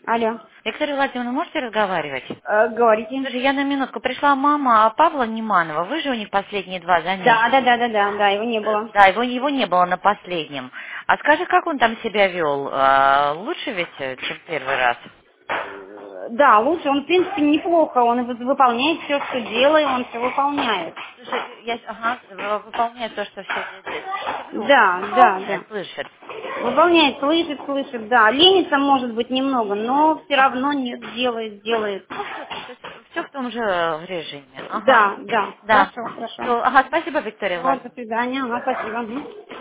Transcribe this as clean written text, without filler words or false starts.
Алло. Виктория Владимировна, можете разговаривать? Говорите. Слушай, я на минутку. Пришла мама Павла Неманова. Вы же у них последние два Да, да, занятия. да, да, да, да, его не было. Да, его не было на последнем. А скажи, как он там себя вел? Лучше ведь, чем первый раз? Да, лучше, он, в принципе, неплохо, он выполняет все, что делает, он все выполняет. Слушай, выполняет то, что все делает. Я говорю, он Да, да, выполняет, да. слышит. Выполняет, слышит, да. Ленится, может быть, немного, но все равно нет, делает. Ну, все в том же режиме. Ага. Да, да, Да. хорошо, хорошо. Всё. Ага, спасибо, Виктория Вот, Владимировна. до свидания, спасибо. Мгм.